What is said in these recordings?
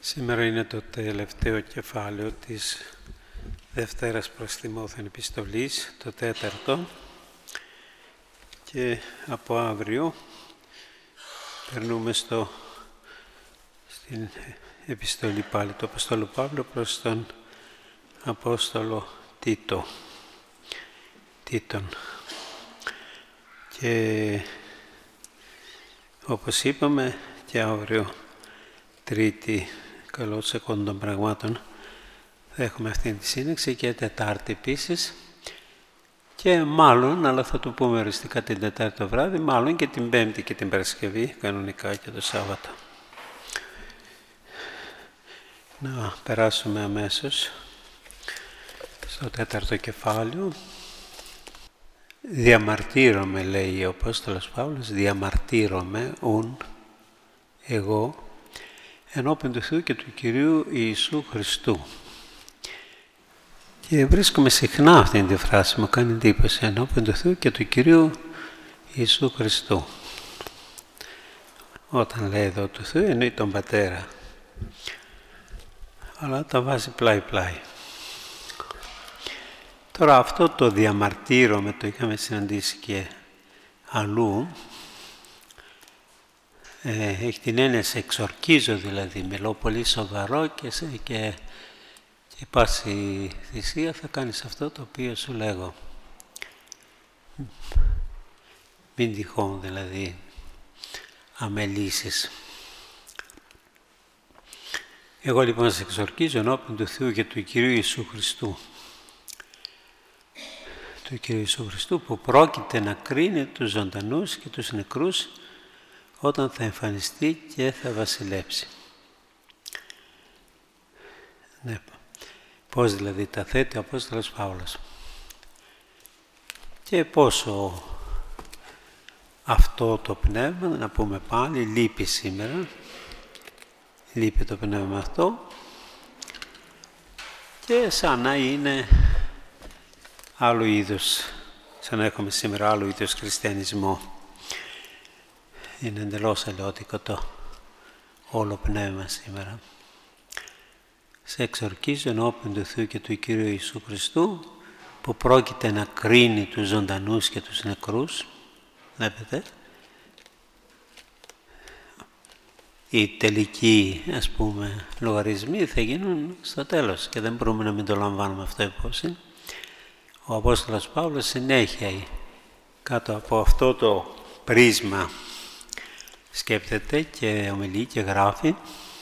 Σήμερα είναι το τελευταίο κεφάλαιο της Δευτέρας προς Τιμόθεον επιστολής, το 4ο, και από αύριο περνούμε στην επιστολή πάλι του Αποστόλου Παύλου προς τον Απόστολο Τίτον. Και όπως είπαμε και αύριο Τρίτη, καλώς εκόντων των πραγμάτων, θα έχουμε αυτή τη σύνεξη και Τετάρτη επίσης και μάλλον, αλλά θα το πούμε οριστικά την Τετάρτη το βράδυ, μάλλον και την Πέμπτη και την Παρασκευή, κανονικά και το Σάββατο. Να περάσουμε αμέσως στο 4ο κεφάλαιο. Διαμαρτύρομαι, λέει ο Απόστολος Παύλος, διαμαρτύρομαι εγώ ενώπιον του Θεού και του Κυρίου Ιησού Χριστού. Και βρίσκουμε συχνά αυτή τη φράση, μου κάνει εντύπωση, ενώπιον του Θεού και του Κυρίου Ιησού Χριστού. Όταν λέει εδώ του Θεού εννοεί τον Πατέρα, αλλά τα βάζει πλάι-πλάι. Τώρα αυτό το διαμαρτύρομαι, το είχαμε συναντήσει και αλλού, έχει την έννοια σε εξορκίζω, δηλαδή μιλώ πολύ σοβαρό και πάση θυσία θα κάνεις αυτό το οποίο σου λέγω. Μην τυχόν δηλαδή αμελήσεις. Εγώ λοιπόν σε εξορκίζω ενώπιον του Θεού και του Κυρίου Ιησού Χριστού. Του Κυρίου Ιησού Χριστού που πρόκειται να κρίνει τους ζωντανούς και τους νεκρούς όταν θα εμφανιστεί και θα βασιλέψει. Ναι. Πώς δηλαδή τα θέτει ο Απόστολος Παύλος. Και πόσο αυτό το πνεύμα, να πούμε πάλι, λείπει σήμερα. Λείπει το πνεύμα αυτό και σαν να είναι άλλο είδος, σαν να έχουμε σήμερα άλλο είδος χριστιανισμό. Είναι εντελώς αλλιώτικο το όλο πνεύμα σήμερα. Σε εξορκίζω ενώπιον του Θεού και του Κυρίου Ιησού Χριστού που πρόκειται να κρίνει τους ζωντανούς και τους νεκρούς. Βλέπετε. Οι τελικοί, ας πούμε, λογαριασμοί θα γίνουν στο τέλος και δεν μπορούμε να μην το λαμβάνουμε αυτό υπόψη. Ο Απόστολος Παύλος συνέχεια κάτω από αυτό το πρίσμα σκέπτεται και ομιλεί και γράφει.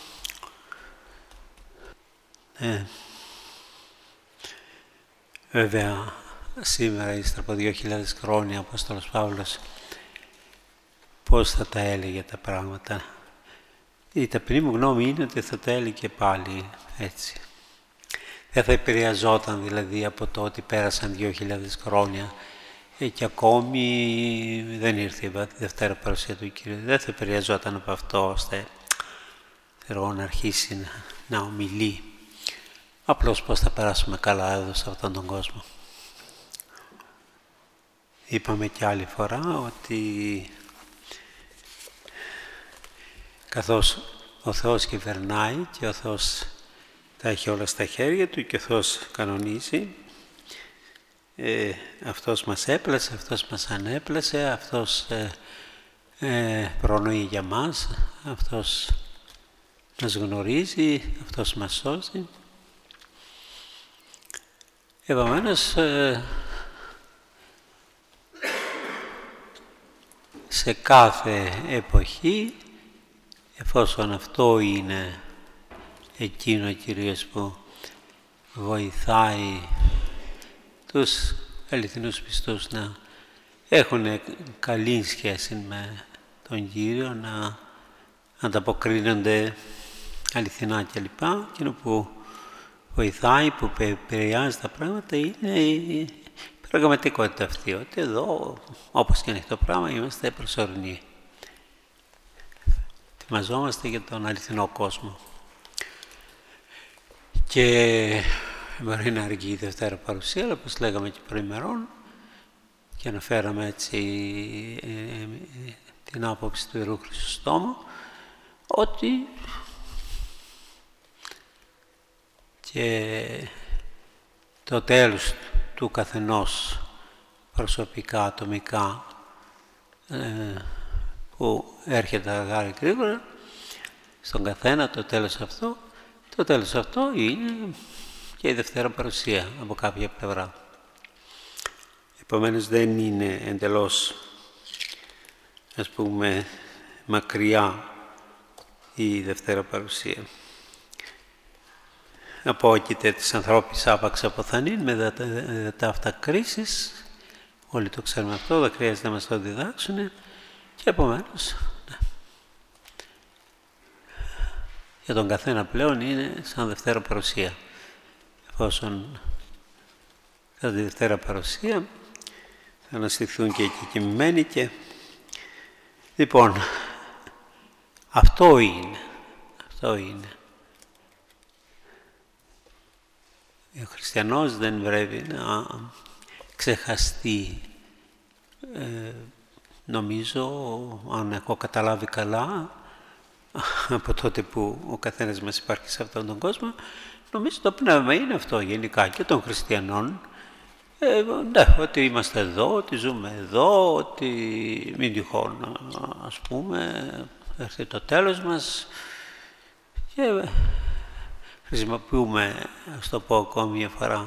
Βέβαια, σήμερα, ύστερα από 2.000 χρόνια, ο Απόστολος Παύλος πώς θα τα έλεγε τα πράγματα. Η ταπεινή μου γνώμη είναι ότι θα τα έλεγε πάλι έτσι. Δεν θα επηρεαζόταν δηλαδή από το ότι πέρασαν 2.000 χρόνια και ακόμη δεν ήρθε η Δευτέρα παρουσία του Κύριου. Δεν θα επηρεαζόταν από αυτό ώστε να αρχίσει να ομιλεί. Απλώς πώς θα περάσουμε καλά εδώ σε αυτόν τον κόσμο. Είπαμε και άλλη φορά ότι καθώς ο Θεός κυβερνάει και ο Θεός τα έχει όλα στα χέρια Του και ο Θεός κανονίζει, Αυτός μας έπλασε, Αυτός μας ανέπλασε, Αυτός προνοεί για μας, Αυτός μας γνωρίζει, Αυτός μας σώζει. Επομένως, σε κάθε εποχή, εφόσον αυτό είναι εκείνο κυρίως που βοηθάει τους αληθινούς πιστούς να έχουν καλή σχέση με τον Κύριο, να ανταποκρίνονται αληθινά κλπ. Εκείνο που βοηθάει, που επηρεάζει τα πράγματα είναι η πραγματικότητα αυτή, ότι εδώ, όπως και είναι το πράγμα, είμαστε προσωρινοί. Ετοιμαζόμαστε για τον αληθινό κόσμο. Και μπορεί να αργεί η Δευτέρα παρουσία, αλλά όπως λέγαμε και προημερών και αναφέραμε έτσι την άποψη του Ιερού Χρυσοστόμου, ότι και το τέλος του καθενός προσωπικά, ατομικά, που έρχεται αργά ή γρήγορα στον καθένα το τέλος αυτό είναι και η Δευτέρα Παρουσία από κάποια πλευρά. Επομένως δεν είναι εντελώς, ας πούμε, μακριά η Δευτέρα Παρουσία. Απόκειται της ανθρώπης άπαξ αποθανήν με τα αυτά κρίσεις. Όλοι το ξέρουμε αυτό, δεν χρειάζεται να μας το διδάξουν και επομένως για τον καθένα πλέον είναι σαν Δευτέρα Παρουσία. Εφόσον κατά τη Δευτέρα Παρουσία θα αναστηθούν και οι κεκτημένοι και λοιπόν αυτό είναι. Ο χριστιανός δεν πρέπει να ξεχαστεί. Νομίζω, αν έχω καταλάβει καλά, από τότε που ο καθένας μας υπάρχει σε αυτόν τον κόσμο, νομίζω το πνεύμα είναι αυτό γενικά και των χριστιανών. Ναι, ότι είμαστε εδώ, ότι ζούμε εδώ, ότι μην τυχόν, ας πούμε, έρθει το τέλος μας και χρησιμοποιούμε, ας το πω ακόμη μια φορά,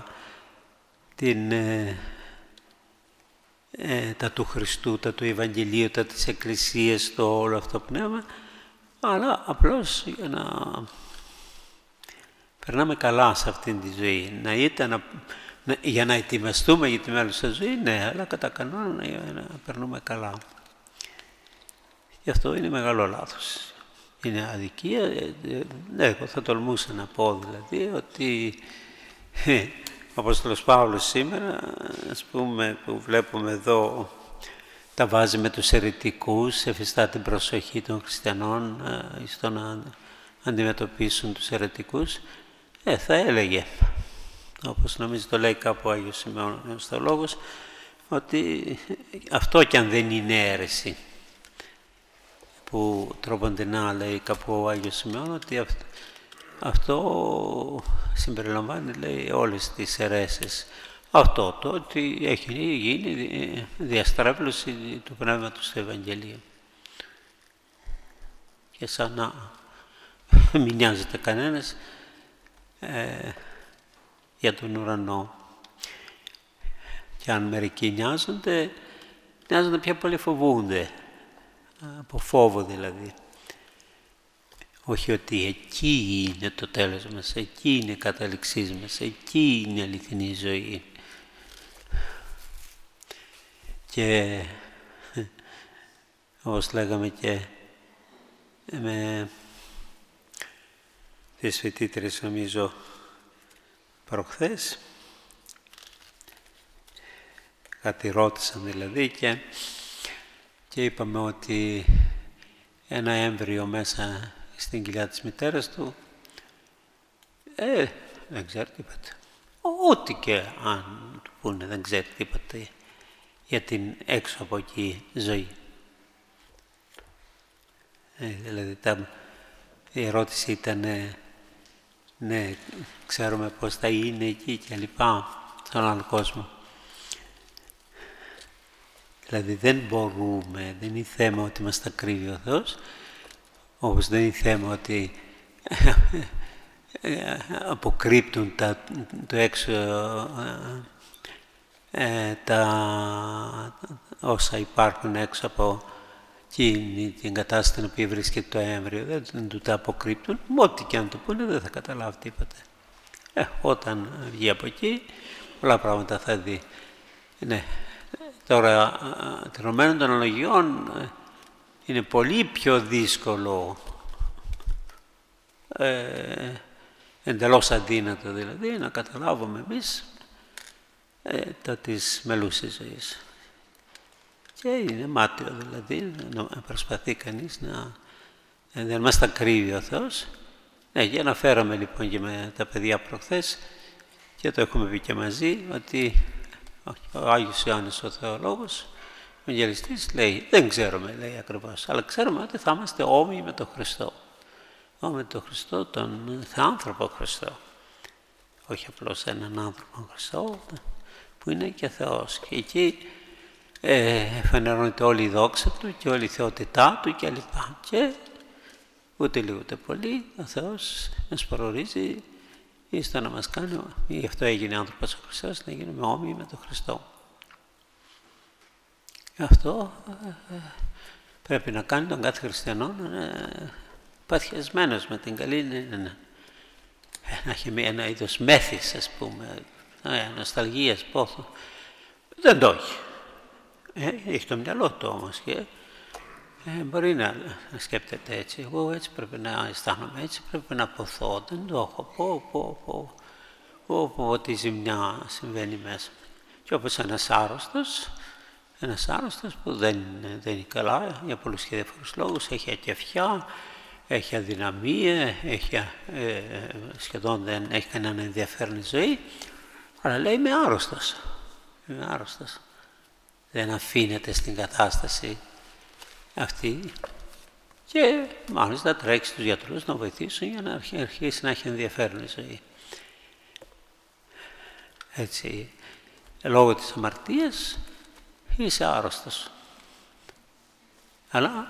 τα του Χριστού, τα του Ευαγγελίου, τα της Εκκλησίας, το όλο αυτό πνεύμα, αλλά απλώς για να περνάμε καλά σε αυτήν τη ζωή, για να ετοιμαστούμε για τη μελλοντική ζωή, ναι, αλλά κατά κανόνα για να περνούμε καλά. Γι' αυτό είναι μεγάλο λάθος. Είναι αδικία. Ναι, εγώ θα τολμούσα να πω δηλαδή ότι ο Απόστολος Παύλος σήμερα, ας πούμε, που βλέπουμε εδώ, τα βάζει με τους αιρετικούς, εφιστά την προσοχή των χριστιανών στο να αντιμετωπίσουν τους αιρετικούς, θα έλεγε, όπως νομίζω το λέει κάπου ο Άγιος Σημεώνος στο Λόγος, ότι αυτό κι αν δεν είναι αίρεση, που τροποντινά λέει κάπου ο Άγιος Σημεώνος, ότι αυτό συμπεριλαμβάνει, λέει, όλες τις αιρέσεις. Αυτό το ότι έχει γίνει διαστρέβλωση του πνεύματος του Ευαγγελίου. Και σαν να μην νοιάζεται κανένας για τον ουρανό. Και αν μερικοί νοιάζονται πιο πολύ φοβούνται. Από φόβο δηλαδή. Όχι ότι εκεί είναι το τέλος μας, εκεί είναι η κατάληξή μας, εκεί είναι η αληθινή ζωή. Και όπως λέγαμε και με τις φοιτήτρες, νομίζω, προχθές, κάτι ρώτησαν δηλαδή και είπαμε ότι ένα έμβριο μέσα στην κοιλιά της μητέρας του, δεν ξέρει τίποτα. Ό,τι και αν του πούνε, δεν ξέρει τίποτα για την έξω από εκεί ζωή. Δηλαδή η ερώτηση ήταν, ναι, ξέρουμε πώς θα είναι εκεί και λοιπά, στον άλλο κόσμο. Δηλαδή δεν μπορούμε, δεν είναι θέμα ότι μας τα κρύβει ο Θεός, όπως δεν είναι θέμα ότι αποκρύπτουν το έξω, όσα υπάρχουν έξω από την κατάσταση στην οποία βρίσκεται το έμβριο, δεν του τα αποκρύπτουν, ό,τι και αν του πούνε δεν θα καταλάβει τίποτα. Όταν βγει από εκεί, πολλά πράγματα θα δει. Ναι. Τώρα, τελειωμένων των αναλογιών, είναι πολύ πιο δύσκολο, εντελώς αδύνατο δηλαδή, να καταλάβουμε εμείς τα της μελούσης ζωής. Και είναι μάταιο δηλαδή, να προσπαθεί κανείς δεν μας τα κρύβει ο Θεός. Για να φέραμε λοιπόν και με τα παιδιά προχθές, και το έχουμε πει και μαζί, ότι ο Άγιος Ιωάννης ο Θεολόγος, ο Ευαγγελιστής, λέει, δεν ξέρουμε, λέει ακριβώς, αλλά ξέρουμε ότι θα είμαστε όμοιοι με τον Χριστό. Όμοιοι με τον Χριστό, τον θεάνθρωπο Χριστό. όχι απλώς έναν άνθρωπο Χριστό, που είναι και Θεός. Και εκεί φανερώνεται όλη η δόξα Του και όλη η θεότητά Του κλπ. Και ούτε λίγο ούτε πολύ ο Θεός μας προορίζει στο να μας κάνει, γι' αυτό έγινε άνθρωπος ο Χριστός, να γίνουμε όμοιοι με τον Χριστό. Αυτό πρέπει να κάνει τον κάθε χριστιανό να είναι παθιασμένος με την καλή, να έχει ένα είδος μέθης, ας πούμε, νοσταλγίας, πόθο. Δεν το έχει. Έχει το μυαλό του όμως και μπορεί να σκέπτεται έτσι. Εγώ έτσι πρέπει να αισθάνομαι, έτσι πρέπει να ποθώ. Δεν το έχω. Πω τι ζημιά συμβαίνει μέσα. Και όπως ένας άρρωστος που δεν είναι καλά για πολλούς και διάφορους λόγους, έχει ατιαφιά, έχει αδυναμία, σχεδόν δεν έχει κανένα ενδιαφέρον ζωή, αλλά λέει είμαι άρρωστος. Δεν αφήνεται στην κατάσταση αυτή και μάλιστα τρέξει στους γιατρούς να βοηθήσουν για να αρχίσει να έχει ενδιαφέρον η ζωή. Έτσι, λόγω της αμαρτίας είσαι άρρωστος. Αλλά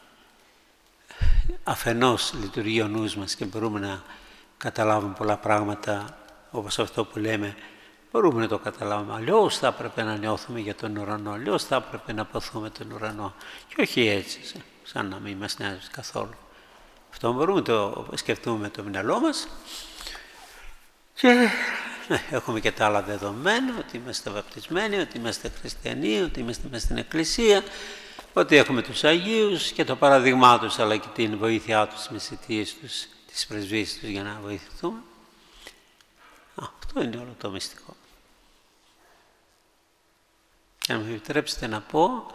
αφενός λειτουργεί ο νους μας και μπορούμε να καταλάβουμε πολλά πράγματα, όπως αυτό που λέμε, μπορούμε να το καταλάβουμε. Αλλιώς θα έπρεπε να νιώθουμε για τον ουρανό, αλλιώς θα έπρεπε να ποθούμε τον ουρανό. Και όχι έτσι, σαν να μην μας νοιάζει καθόλου. Αυτό μπορούμε να το σκεφτούμε με το μυαλό μας και έχουμε και τα άλλα δεδομένα, ότι είμαστε βαπτισμένοι, ότι είμαστε χριστιανοί, ότι είμαστε μέσα στην Εκκλησία, ότι έχουμε τους Αγίους και το παραδείγμά τους, αλλά και την βοήθειά τους, τις μεσητείες τους, τις πρεσβείες τους για να βοηθηθούμε. Αυτό είναι όλο το μυστικό. Και να μου επιτρέψετε να πω,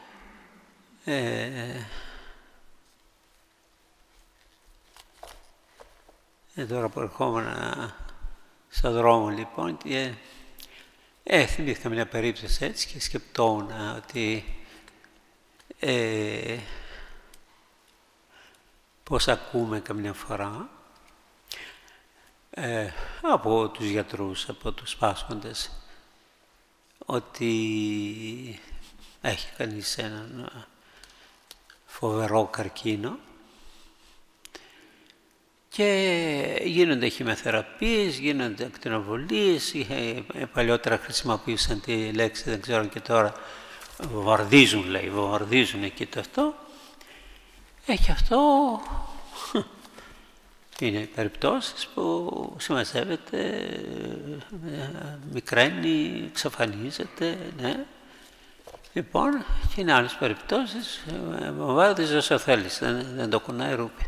τώρα που ερχόμουν στον δρόμο λοιπόν και θυμήθηκα μια περίπτωση έτσι και σκεπτόμουν ότι πώς ακούμε καμιά φορά από τους γιατρούς, από τους πάσχοντες, ότι έχει κανείς έναν φοβερό καρκίνο και γίνονται χημειοθεραπείες, γίνονται ακτινοβολίες, παλιότερα χρησιμοποιούσαν τη λέξη, δεν ξέρω και τώρα, βομβαρδίζουν εκεί το αυτό. Έχει αυτό, είναι περιπτώσεις που συμμαζεύεται, μικραίνει, εξαφανίζεται, ναι. Λοιπόν, και είναι άλλες περιπτώσεις, βομβάρδιζε όσο θέλεις, δεν το κουνάει ρούπι.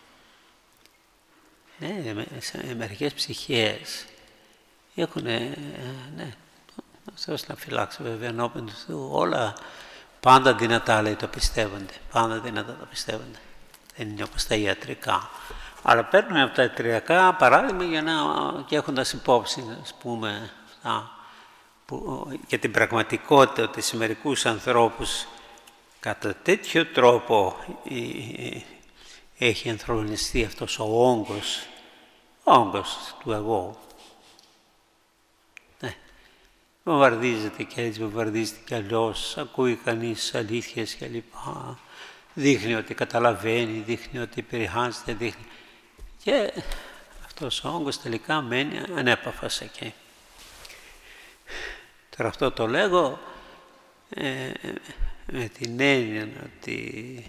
Ναι, μερικές ψυχές έχουν, ναι, Θεός να φυλάξει βέβαια ενώπιον του Θεού, όλα πάντα δυνατά λέει το πιστεύονται, πάντα δυνατά το πιστεύονται. Δεν είναι όπως τα ιατρικά. Αλλά παίρνουμε από τα ιατρικά παράδειγμα για να, και έχοντας υπόψη, ας πούμε, για την πραγματικότητα ότι σε μερικούς ανθρώπους κατά τέτοιο τρόπο έχει ενθρονιστεί αυτός ο όγκος του εγώ. Ναι. Βομβαρδίζεται και έτσι, βομβαρδίζεται και αλλιώς, ακούει κανείς αλήθειες και λοιπά. Δείχνει ότι καταλαβαίνει, δείχνει ότι περιχάνεται, δείχνει. Και αυτός ο όγκος τελικά μένει ανέπαφας εκεί. Τώρα αυτό το λέγω με την έννοια ότι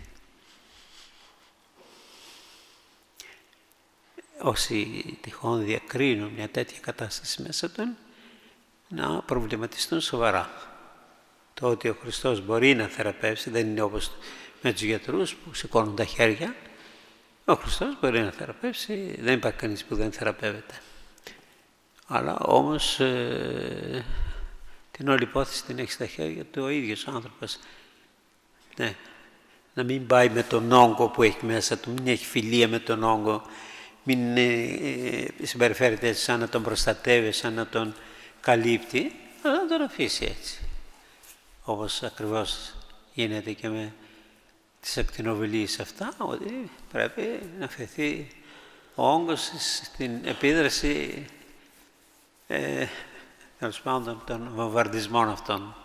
όσοι τυχόν διακρίνουν μια τέτοια κατάσταση μέσα των, να προβληματιστούν σοβαρά. Το ότι ο Χριστός μπορεί να θεραπεύσει, δεν είναι όπως με τους γιατρούς που σηκώνουν τα χέρια. Ο Χριστός μπορεί να θεραπεύσει, δεν υπάρχει κανείς που δεν θεραπεύεται. Αλλά όμως την όλη υπόθεση την έχει στα χέρια του ο ίδιος ο άνθρωπος. Ναι. Να μην πάει με τον όγκο που έχει μέσα του, μην έχει φιλία με τον όγκο, μην συμπεριφέρεται έτσι σαν να τον προστατεύει, σαν να τον καλύπτει, αλλά να τον αφήσει έτσι. Όπως ακριβώς γίνεται και με τις ακτινοβολίες αυτά, ότι πρέπει να αφαιθεί ο όγκος στην επίδραση τέλος πάντων των βομβαρδισμών αυτών.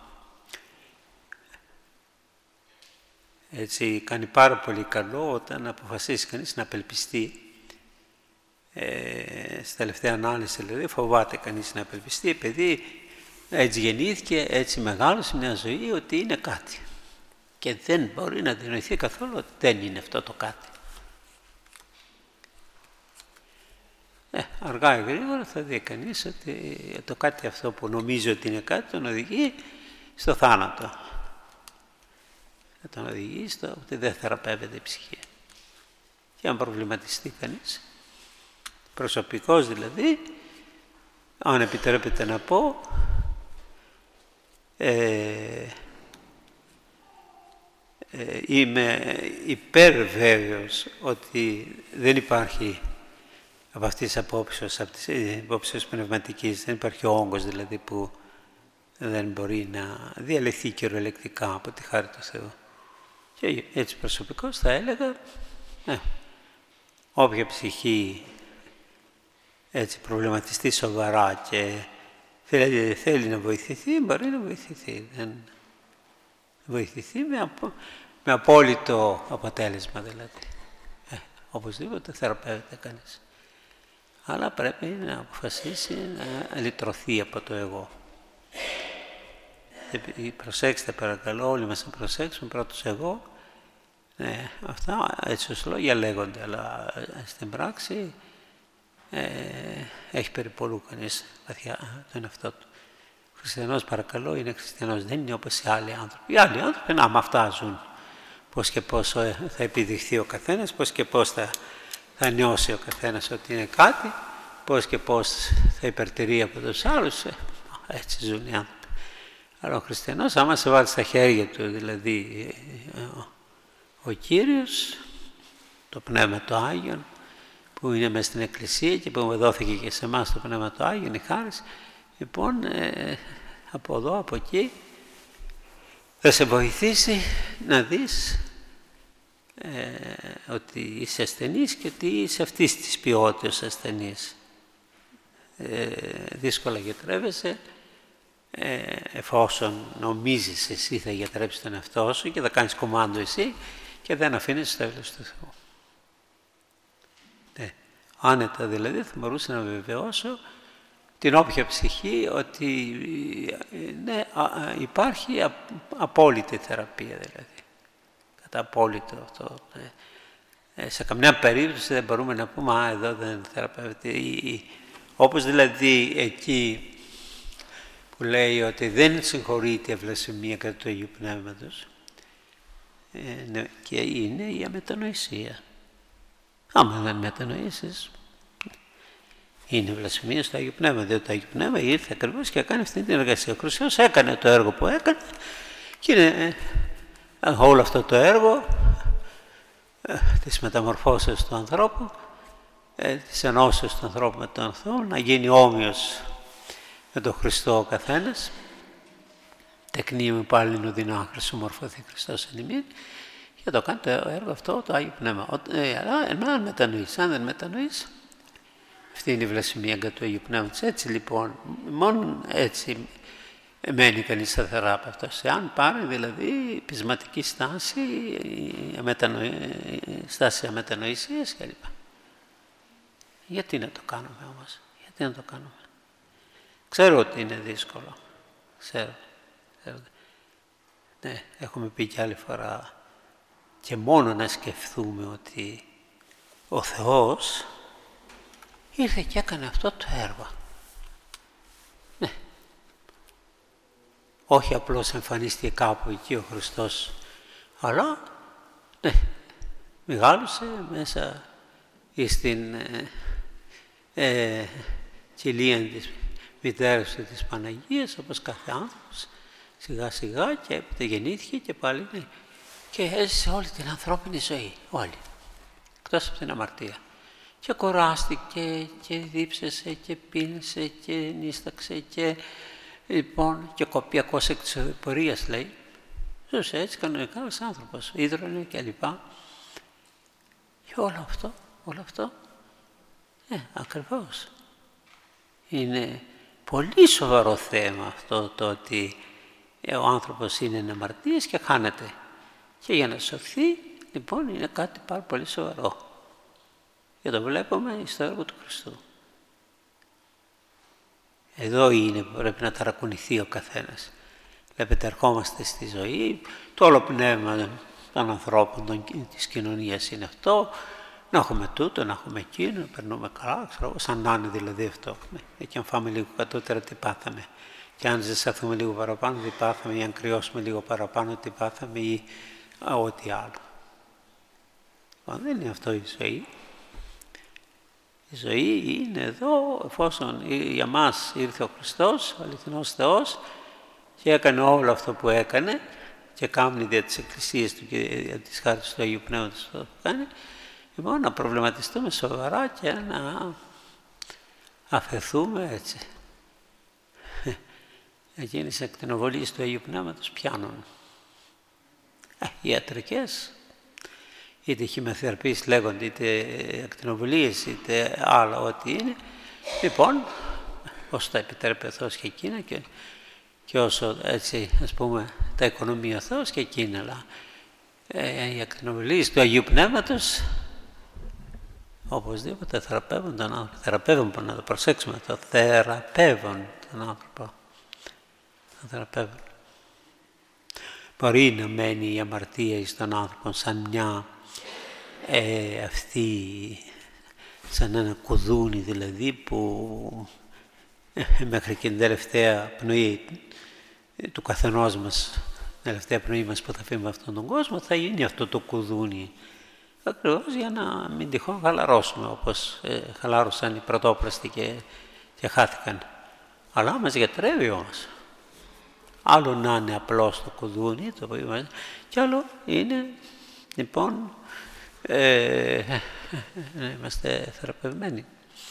Έτσι κάνει πάρα πολύ καλό όταν αποφασίσει κανείς να απελπιστεί. Στη τελευταία ανάλυση δηλαδή φοβάται κανείς να απελπιστεί, επειδή έτσι γεννήθηκε, έτσι μεγάλωσε μια ζωή ότι είναι κάτι. Και δεν μπορεί να διανοηθεί καθόλου ότι δεν είναι αυτό το κάτι. Αργά ή γρήγορα θα δει κανείς ότι το κάτι αυτό που νομίζει ότι είναι κάτι τον οδηγεί στο θάνατο. Θα τον οδηγεί στο ότι δεν θεραπεύεται η ψυχή. Και αν προβληματιστεί κανείς, προσωπικός δηλαδή, αν επιτρέπετε να πω, είμαι υπερβέβαιος ότι δεν υπάρχει από αυτής της απόψεως, από της απόψεως πνευματικής, δεν υπάρχει ο όγκος δηλαδή που δεν μπορεί να διαλεχθεί κυριολεκτικά από τη χάρη του Θεού. Και έτσι προσωπικώς θα έλεγα, όποια ψυχή έτσι προβληματιστεί σοβαρά και θέλει να βοηθηθεί, μπορεί να βοηθηθεί. Δεν βοηθηθεί με απόλυτο αποτέλεσμα δηλαδή. Οπωσδήποτε θεραπεύεται κανείς. Αλλά πρέπει να αποφασίσει να λυτρωθεί από το εγώ. Προσέξτε παρακαλώ, όλοι μας να προσέξουμε πρώτος εγώ. Αυτά έτσι ως λόγια λέγονται, αλλά στην πράξη έχει περιπολού κανείς βαθιά τον εαυτό του. Ο χριστιανός παρακαλώ είναι χριστιανός, δεν είναι όπως οι άλλοι άνθρωποι. Οι άλλοι άνθρωποι με αυτά ζουν. Πώς και πώς θα επιδειχθεί ο καθένας, πώς και πώς θα νιώσει ο καθένας ότι είναι κάτι, πώς και πώς θα υπερτηρεί από τους άλλους. Έτσι ζουν οι άνθρωποι. Αλλά ο χριστιανός, άμα σε βάλει στα χέρια του, δηλαδή ο Κύριος, το Πνεύμα το Άγιον, που είναι μέσα στην Εκκλησία και που δόθηκε και σε εμάς το Πνεύμα το Άγιον, η χάρις, λοιπόν, από εδώ, από εκεί, θα σε βοηθήσει να δεις ότι είσαι ασθενής και ότι είσαι αυτής της ποιότητας ασθενής. Δύσκολα γιατρεύεσαι, εφόσον νομίζεις εσύ θα γιατρέψεις τον εαυτό σου και θα κάνεις κομμάντο εσύ και δεν αφήνεις το έλεος του Θεού. Άνετα δηλαδή θα μπορούσα να βεβαιώσω την όποια ψυχή ότι ναι, υπάρχει απόλυτη θεραπεία δηλαδή. Κατά απόλυτο αυτό. Σε καμιά περίπτωση δεν μπορούμε να πούμε εδώ δεν θεραπεύεται. Όπως δηλαδή εκεί που λέει ότι δεν συγχωρείται η ευλασιμία κατά του Αγίου Πνεύματος και είναι η αμετανοησία. Άμα δεν μετανοήσεις, είναι βλασφημία στο Άγιο Πνεύμα, διότι το Άγιο Πνεύμα ήρθε ακριβώς και έκανε αυτή την εργασία. Ο Χριστός έκανε το έργο που έκανε και είναι όλο αυτό το έργο της μεταμορφώσεως του ανθρώπου, της ενώσεως του ανθρώπου με τον Θεό, να γίνει όμοιος με τον Χριστό ο καθένας. Τεκνίουμε πάλι νουδινά χρησιμορφωθεί Χριστός εν ημίν, και το κάνει το έργο αυτό το Άγιο Πνεύμα. Αλλά αν μετανοείς, αν δεν μετανοείς, αυτή είναι η βλασφημία κατά του Αγίου Πνεύματος. Έτσι λοιπόν, μόνο έτσι μένει κανείς αθεράπευτος. Εάν πάρει δηλαδή πεισματική στάση, στάση αμετανοησίας κλπ. Γιατί να το κάνουμε όμως, γιατί να το κάνουμε. Ξέρω ότι είναι δύσκολο, ξέρω. Ναι, έχουμε πει κι άλλη φορά, και μόνο να σκεφτούμε ότι ο Θεός ήρθε και έκανε αυτό το έργο. Ναι. Όχι απλώς εμφανίστηκε κάπου εκεί ο Χριστός, αλλά ναι, μεγάλωσε μέσα στην κοιλία της μητέρας του της Παναγίας, όπως κάθε άνθρωπος, σιγά σιγά, και έπειτα γεννήθηκε και πάλι ναι. Και έζησε όλη την ανθρώπινη ζωή, όλη, εκτός από την αμαρτία. Και κουράστηκε και δίψεσε και πίνησε και νίσταξε και λοιπόν και κοπιακός εκ της πορείας λέει. Ζούσε έτσι κανονικά ένας άνθρωπος, ίδρωνε και λοιπά. Και όλο αυτό, ακριβώς είναι πολύ σοβαρό θέμα αυτό το ότι ο άνθρωπος είναι εν αμαρτίας και χάνεται. Και για να σωθεί, λοιπόν, είναι κάτι πάρα πολύ σοβαρό. Και το βλέπουμε στο έργο του Χριστού. Εδώ είναι που πρέπει να ταρακουνηθεί ο καθένας. Βλέπετε, ερχόμαστε στη ζωή, το όλο πνεύμα των ανθρώπων, της κοινωνίας είναι αυτό, να έχουμε τούτο, να έχουμε εκείνο, να περνούμε καλά, ξέρω, σαν να είναι δηλαδή αυτό. Και αν φάμε λίγο κατώτερα, τι πάθαμε. Και αν ζεσταθούμε λίγο παραπάνω, τι πάθαμε, ή αν κρυώσουμε λίγο παραπάνω, τι πάθαμε, ή ό,τι άλλο. Δεν είναι αυτό η ζωή. Η ζωή είναι εδώ, εφόσον για μας ήρθε ο Χριστός, ο αληθινός Θεός, και έκανε όλο αυτό που έκανε, και κάνει δια της Εκκλησίας του και δια της χάριτος του Αγίου Πνεύματος που κάνει, λοιπόν, να προβληματιστούμε σοβαρά και να αφαιθούμε έτσι. Εκείνες οι ακτινοβολίες του Αγίου Πνεύματος πιάνουν. Οι ιατρικές, είτε χημειοθεραπείες λέγονται, είτε ακτινοβολίες, είτε άλλα ό,τι είναι. Λοιπόν, όσο τα επιτρέπει ο Θεός και εκείνα και όσο έτσι, ας πούμε, τα οικονομεί ο Θεός και εκείνα. Αλλά οι ακτινοβολίες του Αγίου Πνεύματος οπωσδήποτε θεραπεύουν τον άνθρωπο. Θεραπεύουν, να το προσέξουμε αυτό, θεραπεύουν τον άνθρωπο. Θεραπεύουν. Μπορεί να μένει η αμαρτία εις τον άνθρωπο σαν μια αυτή, σαν ένα κουδούνι δηλαδή που μέχρι και την τελευταία πνοή του καθενός μας, την τελευταία πνοή μας που θα φύγουμε αυτόν τον κόσμο, θα γίνει αυτό το κουδούνι. Ακριβώς για να μην τυχόν χαλαρώσουμε, όπως χαλάρωσαν οι πρωτόπλαστοι και χάθηκαν. Αλλά μας γιατρεύει όμως. Άλλο να είναι απλώς το κουδούνι, το οποίο κι άλλο είναι, λοιπόν, είμαστε θεραπευμένοι.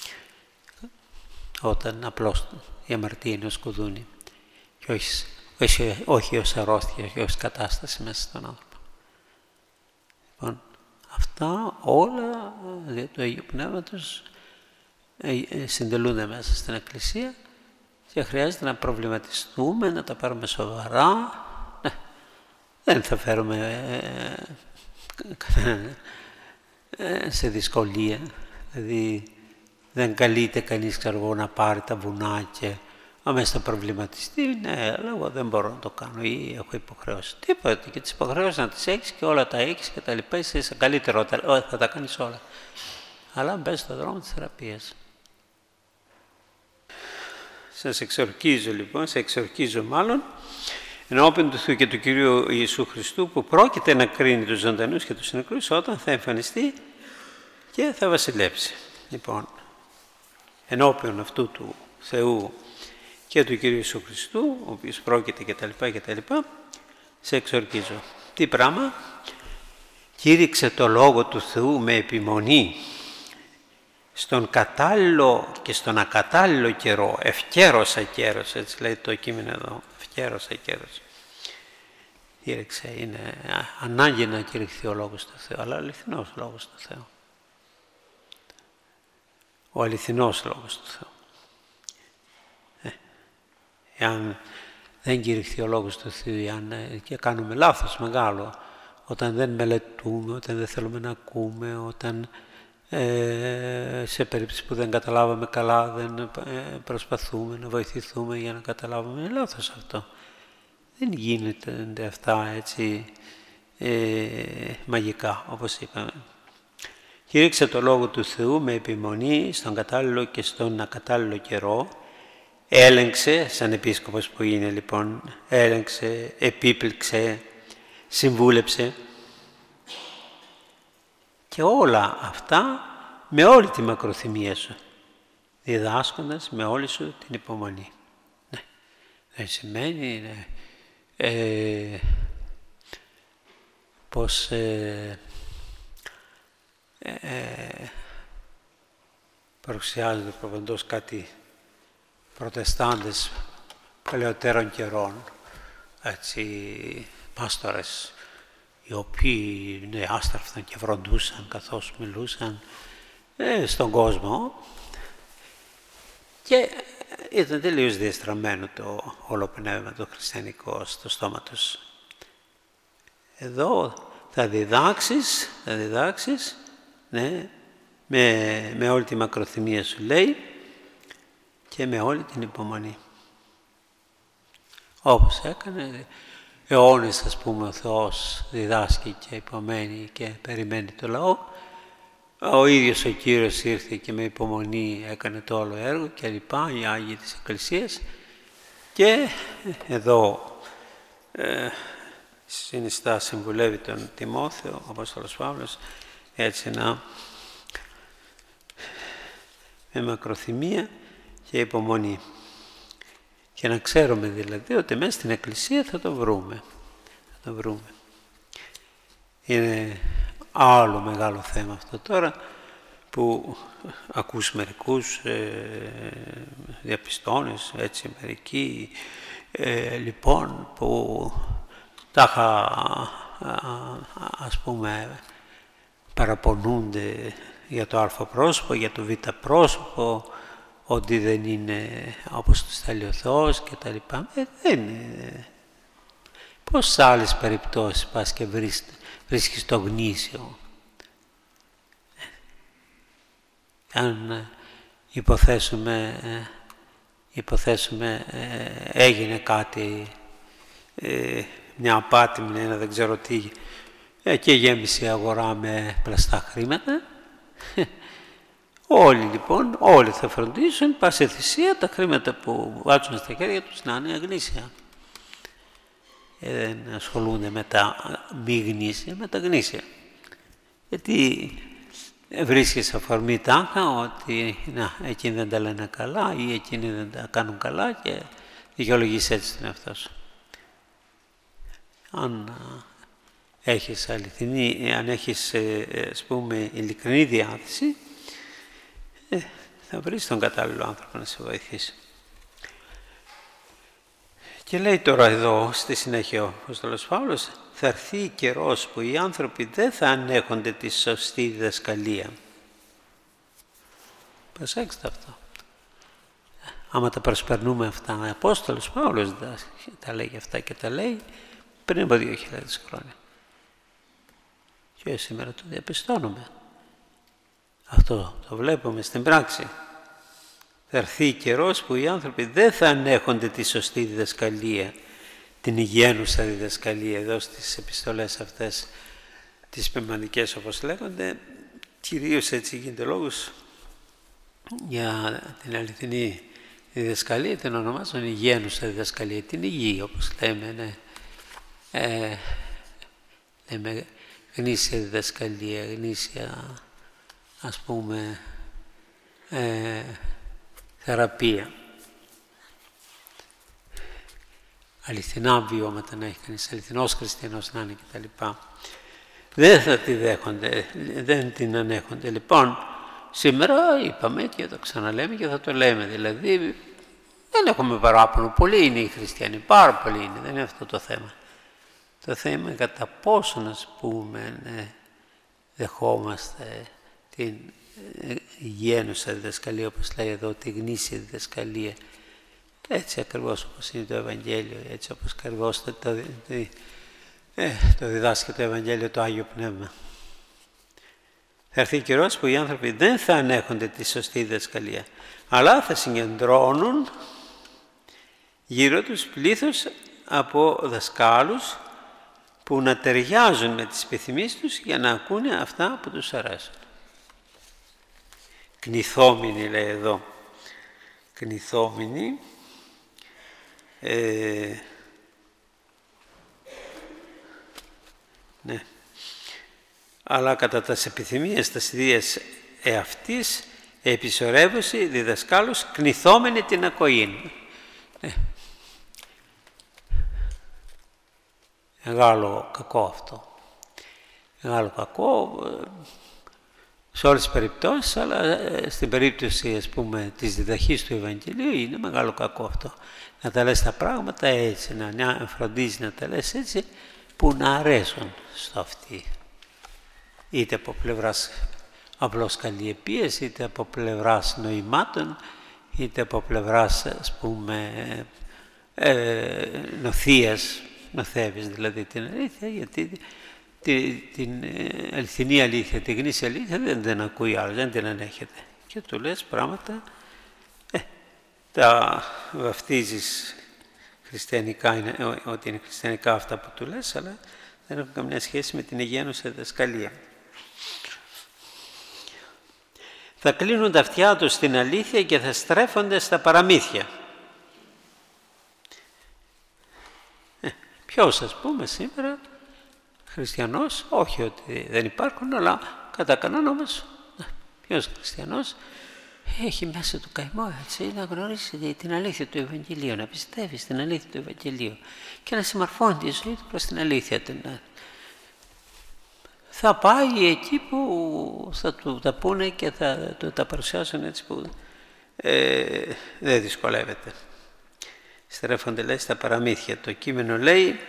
Όταν απλώς η αμαρτία είναι ως κουδούνι και όχι ως αρρώστια, όχι ως κατάσταση μέσα στον άνθρωπο. Λοιπόν, αυτά όλα του Αγίου Πνεύματος συντελούνται μέσα στην Εκκλησία και χρειάζεται να προβληματιστούμε, να τα πάρουμε σοβαρά. Ναι, δεν θα φέρουμε σε δυσκολία. Δηλαδή δεν καλείται κανείς, ξέρω εγώ, να πάρει τα βουνά και αμέσως θα προβληματιστεί. Ναι, αλλά εγώ δεν μπορώ να το κάνω ή έχω υποχρέωση. Τίποτα, και τις υποχρεώσεις να τις έχεις και όλα τα έχεις και τα λοιπά, είσαι καλύτερο, θα τα κάνεις όλα. Αλλά μπες στον δρόμο της θεραπείας. Σας εξορκίζω λοιπόν, σε εξορκίζω μάλλον, ενώπιον του Θεού και του Κυρίου Ιησού Χριστού, που πρόκειται να κρίνει τους ζωντανούς και τους νεκρούς όταν θα εμφανιστεί και θα βασιλέψει. Λοιπόν, ενώπιον αυτού του Θεού και του Κυρίου Ιησού Χριστού, ο οποίος πρόκειται κτλ, σε εξορκίζω. Τι πράγμα? Κήρυξε το Λόγο του Θεού με επιμονή, στον κατάλληλο και στον ακατάλληλο καιρό, ευκαίροσα καιρός, έτσι λέει το κείμενο εδώ, ευκαίροσα καιρός. Κήρυξε, είναι ανάγκη να κηρυχθεί ο Λόγος του Θεού, αλλά αληθινός Λόγος του Θεού. Ο αληθινός Λόγος του Θεού. Εάν δεν κηρυχθεί ο Λόγος του Θεού, και κάνουμε λάθος μεγάλο, όταν δεν μελετούμε, όταν δεν θέλουμε να ακούμε, όταν σε περίπτωση που δεν καταλάβαμε καλά, δεν προσπαθούμε να βοηθηθούμε για να καταλάβουμε, είναι λάθος αυτό. Δεν γίνεται αυτά έτσι μαγικά, όπως είπαμε. Κήρυξε το Λόγο του Θεού με επιμονή στον κατάλληλο και στον ακατάλληλο καιρό. Έλεγξε, σαν επίσκοπος που είναι λοιπόν, έλεγξε, επίπληξε, συμβούλεψε. Και όλα αυτά με όλη τη μακροθυμία σου, διδάσκοντας με όλη σου την υπομονή. Ναι. Δεν σημαίνει πως παρουσιάζονται προπαντός κάτι προτεστάντες παλαιότερων καιρών, έτσι, πάστορες, οι οποίοι άστραφταν και φροντούσαν καθώς μιλούσαν στον κόσμο, και ήταν τελείως διαστραμμένο το όλο πνεύμα το χριστιανικό στο στόμα τους. Εδώ θα διδάξεις, ναι, με όλη τη μακροθυμία σου λέει και με όλη την υπομονή. Όπως έκανε αιώνες, ας πούμε, ο Θεός διδάσκει και υπομένει και περιμένει το λαό. Ο ίδιος ο Κύριος ήρθε και με υπομονή έκανε το όλο έργο και λοιπά, οι Άγιοι της Εκκλησίας. Και εδώ συνιστά, συμβουλεύει τον Τιμόθεο, ο Απόστολος Παύλος, έτσι με μακροθυμία και υπομονή. Και να ξέρουμε δηλαδή ότι μέσα στην Εκκλησία θα το βρούμε. Είναι άλλο μεγάλο θέμα αυτό τώρα που ακούς μερικούς, διαπιστώνεις έτσι μερικοί, λοιπόν που τάχα ας πούμε παραπονούνται για το α πρόσωπο, για το β πρόσωπο, ότι δεν είναι όπως τους θέλει ο Θεός και τα λοιπά. Δεν είναι. Πώς σε άλλες περιπτώσεις πας και βρίσκεις το γνήσιο. Αν υποθέσουμε έγινε κάτι, μια απάτη, ένα δεν ξέρω τι, και γέμισε η αγορά με πλαστά χρήματα, όλοι θα φροντίσουν, πας σε θυσία, τα χρήματα που βάζουν στα χέρια τους να είναι γνήσια. Δεν ασχολούνται με τα μη γνήσια, με τα γνήσια. Γιατί βρίσκεις αφορμή τάχα ότι εκείνοι δεν τα λένε καλά ή εκείνοι δεν τα κάνουν καλά και δικαιολογείς έτσι τον εαυτό σου. Αν έχεις ας πούμε ειλικρινή διάθεση, θα βρεις τον κατάλληλο άνθρωπο να σε βοηθήσει. Και λέει τώρα εδώ στη συνέχεια ο Απόστολος Παύλος, θα έρθει καιρός που οι άνθρωποι δεν θα ανέχονται τη σωστή διδασκαλία. Προσέξτε αυτό. Άμα τα προσπερνούμε αυτά, ο Απόστολος Παύλος τα λέει αυτά και τα λέει πριν από 2.000 χρόνια. Και σήμερα το διαπιστώνουμε. Αυτό το βλέπουμε στην πράξη. Θα έρθει καιρός που οι άνθρωποι δεν θα ανέχονται τη σωστή διδασκαλία, την υγιαίνουσα διδασκαλία. Εδώ στις επιστολές αυτές, τις πνευματικές όπως λέγονται, κυρίως έτσι γίνεται λόγος για την αληθινή διδασκαλία, την ονομάζουν υγιαίνουσα διδασκαλία, την υγιή όπως λέμε, λέμε γνήσια διδασκαλία, γνήσια ας πούμε θεραπεία. Αληθινά βιώματα να έχει κανείς, αληθινός χριστιανός να είναι κτλ. Δεν θα τη δέχονται, δεν την ανέχονται. Λοιπόν, σήμερα είπαμε και το ξαναλέμε και θα το λέμε, δηλαδή δεν έχουμε παράπονο. Πολλοί είναι οι χριστιανοί, πάρα πολλοί είναι, δεν είναι αυτό το θέμα. Το θέμα είναι κατά πόσο, ας πούμε, δεχόμαστε την υγιαίνουσα διδασκαλία, όπως λέει εδώ, τη γνήσια διδασκαλία. Έτσι ακριβώς όπως είναι το Ευαγγέλιο, έτσι όπως ακριβώς το διδάσκει το Ευαγγέλιο το Άγιο Πνεύμα. Θα έρθει καιρός που οι άνθρωποι δεν θα ανέχονται τη σωστή διδασκαλία, αλλά θα συγκεντρώνουν γύρω τους πλήθος από δασκάλους που να ταιριάζουν με τις επιθυμίες τους για να ακούνε αυτά που τους αρέσουν. Κνηθόμηνοι λέει εδώ. Κνηθόμηνοι. Ναι. Αλλά κατά τας επιθυμίες τας ιδίας εαυτής επισορεύωση διδασκάλους κνηθόμενοι την ακοήν. Μεγάλο κακό αυτό. Μεγάλο κακό σε όλες τις περιπτώσεις, αλλά στην περίπτωση ας πούμε της διδαχής του Ευαγγελίου είναι μεγάλο κακό αυτό. Να τα λες τα πράγματα έτσι, να φροντίζεις να τα λες έτσι που να αρέσουν στο αυτή. Είτε από πλευράς απλώς καλλιεπίας, είτε από πλευράς νοημάτων, είτε από πλευράς, ας πούμε, νοθείας, νοθεύεις δηλαδή την αλήθεια, γιατί την αληθινή αλήθεια, την γνήσια αλήθεια δεν ακούει άλλος, δεν την ανέχεται. Και του λες πράγματα, τα βαφτίζεις χριστιανικά, ότι είναι χριστιανικά αυτά που του λες, αλλά δεν έχουν καμιά σχέση με την υγιένουσα διδασκαλία. Θα κλείνουν τα αυτιά τους στην αλήθεια και θα στρέφονται στα παραμύθια. Ποιος, ας πούμε, σήμερα, χριστιανός, όχι ότι δεν υπάρχουν, αλλά κατά κανόνα όμως, ποιος χριστιανός έχει μέσα του καημό, έτσι, να γνωρίσει την αλήθεια του Ευαγγελίου, να πιστεύει στην αλήθεια του Ευαγγελίου και να συμμορφώνει τη ζωή του προς την αλήθεια. Θα πάει εκεί που θα του τα πούνε και θα του τα παρουσιάσουν έτσι που δεν δυσκολεύεται. Στρέφονται, λέει, στα παραμύθια. Το κείμενο λέει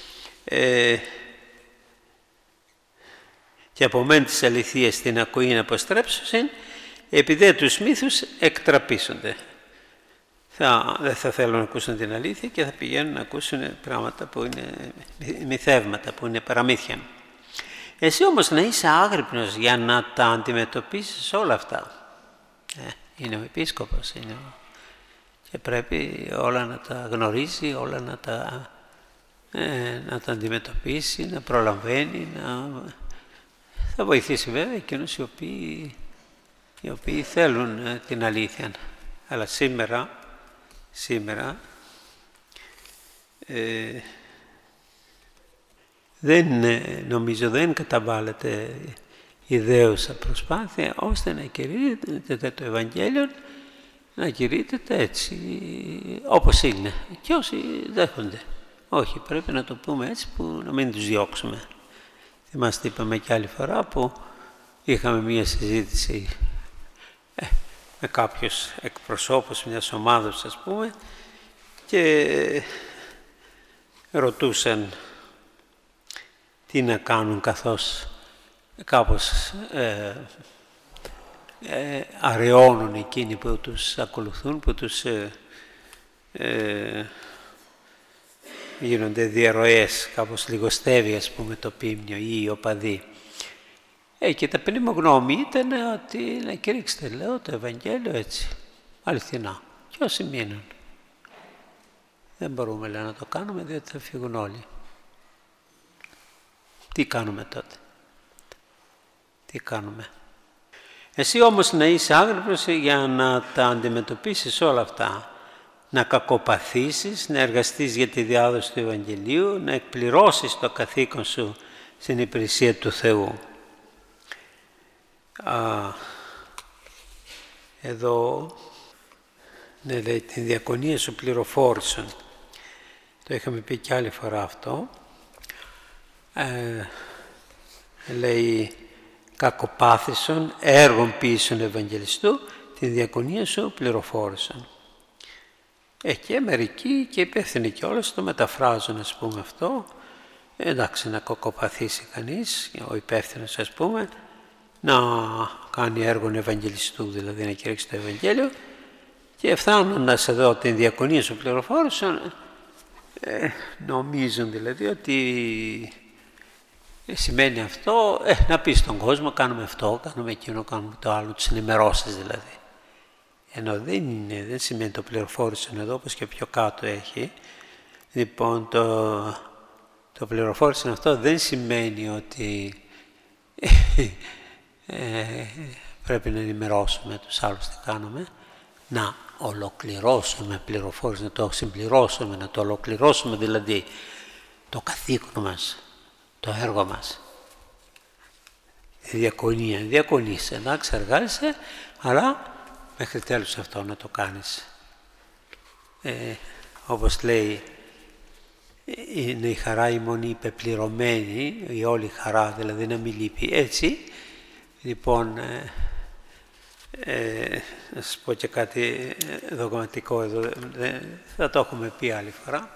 και από μεν τις αληθείες την ακοή να αποστρέψουν, επειδή τους μύθους εκτραπήσονται. Δεν θα θέλουν να ακούσουν την αλήθεια και θα πηγαίνουν να ακούσουν πράγματα που είναι μυθεύματα, που είναι παραμύθια. Εσύ όμως να είσαι άγρυπνος για να τα αντιμετωπίσεις όλα αυτά. Είναι ο επίσκοπος, και πρέπει όλα να τα γνωρίζει, όλα να τα αντιμετωπίσει, να προλαβαίνει, θα βοηθήσει βέβαια εκείνους οι οποίοι θέλουν την αλήθεια. Αλλά σήμερα νομίζω δεν καταβάλλεται ιδέουσα προσπάθεια ώστε να κηρύττεται το Ευαγγέλιο, να κηρύττεται έτσι όπως είναι. Και όσοι δέχονται. Όχι, πρέπει να το πούμε έτσι που να μην τους διώξουμε. Θυμάστε, είπαμε και άλλη φορά που είχαμε μία συζήτηση με κάποιους εκπροσώπους μιας ομάδας, ας πούμε, και ρωτούσαν τι να κάνουν, καθώς κάπως αραιώνουν εκείνοι που τους ακολουθούν, που τους γίνονται διαρροές, κάπως λιγοστεύει, ας πούμε, το πίμνιο ή οι οπαδοί. Και τα ποινή μου γνώμη ήταν ότι να κηρύξετε, λέω, το Ευαγγέλιο έτσι, αληθινά. Και όσοι μείνουν. Δεν μπορούμε, λέω, να το κάνουμε, διότι θα φύγουν όλοι. Τι κάνουμε τότε? Τι κάνουμε? Εσύ όμως να είσαι άγρυπνος για να τα αντιμετωπίσεις όλα αυτά. Να κακοπαθήσεις, να εργαστείς για τη διάδοση του Ευαγγελίου, να εκπληρώσεις το καθήκον σου στην υπηρεσία του Θεού. Εδώ, ναι, λέει, την διακονία σου πληροφόρησαν. Το είχαμε πει και άλλη φορά αυτό. Λέει, κακοπάθησον, έργων ποιήσεων Ευαγγελιστού, την διακονία σου πληροφόρησαν. Και μερικοί και υπεύθυνοι κιόλας το μεταφράζουν, ας πούμε, αυτό. Εντάξει, να κακοπαθήσει κανείς, ο υπεύθυνος, ας πούμε, να κάνει έργον Ευαγγελιστού, δηλαδή να κηρύξει το Ευαγγέλιο, και φτάνοντας εδώ την διακονία σου πληροφόρησαν, νομίζουν δηλαδή ότι σημαίνει αυτό, να πει στον κόσμο κάνουμε αυτό, κάνουμε εκείνο, κάνουμε το άλλο, τους ενημερώσεις δηλαδή. Ενώ δεν σημαίνει το πληροφόρησαν εδώ, όπως και πιο κάτω έχει. Λοιπόν, το πληροφόρησαν αυτό δεν σημαίνει ότι πρέπει να ενημερώσουμε τους άλλους τι κάνουμε. Να ολοκληρώσουμε πληροφόρηση, να το συμπληρώσουμε, να το ολοκληρώσουμε δηλαδή το καθήκον μας, το έργο μας. Διακονείσαι, εντάξει, εργάζεσαι, αλλά μέχρι τέλους αυτό να το κάνεις. Όπως λέει, είναι η χαρά η μονή υπεπληρωμένη, η όλη χαρά δηλαδή να μην λείπει. Έτσι, λοιπόν, να σας πω και κάτι δογματικό εδώ, θα το έχουμε πει άλλη φορά.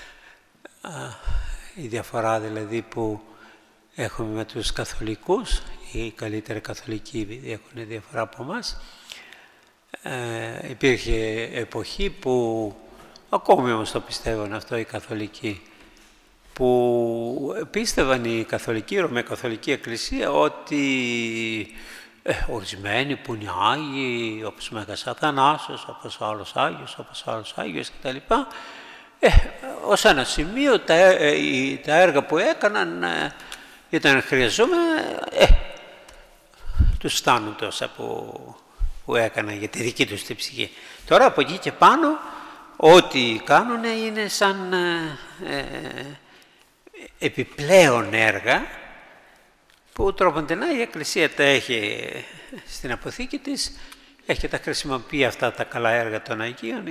Η διαφορά δηλαδή που έχουμε με τους καθολικούς, οι καλύτεροι καθολικοί έχουν διαφορά από εμάς, υπήρχε εποχή που, ακόμη όμως το πιστεύουν αυτό οι καθολικοί, που πίστευαν η καθολική, η Ρωμαϊκή Εκκλησία ότι ορισμένοι που είναι Άγιοι, όπως ο Μέγας Αθανάσιος, όπως ο άλλος Άγιος, όπως ο άλλος Άγιος κτλ. Ως ένα σημείο τα έργα που έκαναν ήταν χρειαζόμενα, τους φτάνουν τόσα που έκαναν για τη δική τους την ψυχή. Τώρα από εκεί και πάνω ό,τι κάνουν είναι σαν επιπλέον έργα που τρόποντινά η Εκκλησία τα έχει στην αποθήκη της, έχει και τα χρησιμοποιεί αυτά τα καλά έργα των Αγίων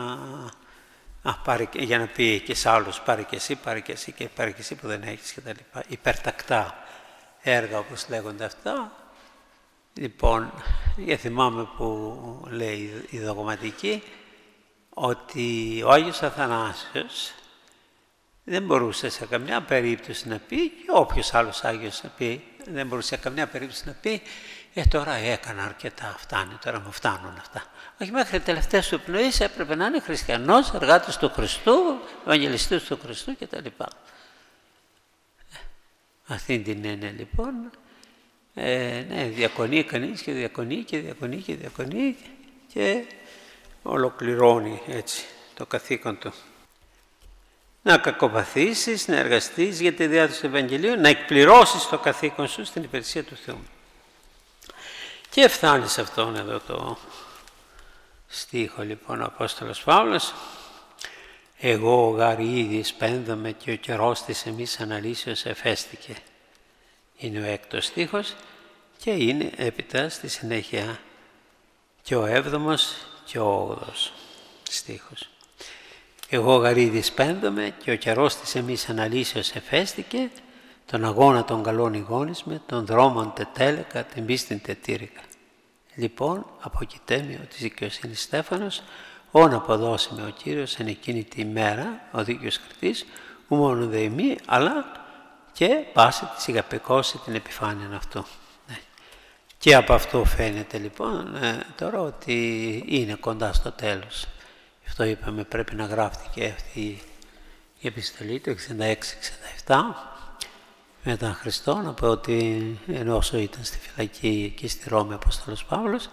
για να πει και σε άλλους πάρε και εσύ, πάρε και εσύ και πάρε και εσύ που δεν έχεις και τα λοιπά. Υπερτακτά έργα όπως λέγονται αυτά. Λοιπόν, θυμάμαι που λέει η δογματική ότι ο Άγιος Αθανάσιος δεν μπορούσε σε καμιά περίπτωση να πει, και όποιος άλλος Άγιος να πει, δεν μπορούσε σε καμιά περίπτωση να πει τώρα έκανα αρκετά, φτάνει, τώρα μου φτάνουν αυτά. Όχι, μέχρι τελευταίες του πνοής έπρεπε να είναι χριστιανός, εργάτης του Χριστού, ευαγγελιστής του Χριστού κτλ. Αυτή την έννοια λοιπόν, διακονεί κανείς και διακονεί και διακονεί και διακονεί και ολοκληρώνει έτσι το καθήκον του. Να κακοπαθήσεις, να εργαστείς για τη διάδοση του Ευαγγελίου, να εκπληρώσεις το καθήκον σου στην υπηρεσία του Θεού. Και φτάνει σε αυτόν εδώ το στίχο λοιπόν ο Απόστολος Παύλος. Εγώ γαρίδι σπένδομαι και ο καιρός της εμείς αναλύσεως εφέστηκε. Είναι ο έκτος στίχος και είναι έπειτα στη συνέχεια και ο έβδομος και ο όγδος στίχος. Εγώ γαρίδι σπένδομαι και ο καιρός της εμείς αναλύσεως εφέστηκε, τον αγώνα των καλών ηγόνισμε, των δρόμων τετέλεκα, την πίστην τετήρικα. Λοιπόν, αποκοιτέμαι ο της δικαιοσύνης Στέφανος, όν αποδώσιμε ο Κύριος εν εκείνη τη μέρα, ο δίκαιος κριτής, ου μόνο δε ημί, αλλά και πάση της ηγαπηκώσει την επιφάνεια αυτού. Και από αυτό φαίνεται λοιπόν τώρα ότι είναι κοντά στο τέλος. Γι' αυτό είπαμε πρέπει να γράφτηκε αυτή η επιστολή του 66-67 μετά Χριστό, να πω ότι ενώ όσο ήταν στη φυλακή εκεί στη Ρώμη ο Απόστολος Παύλος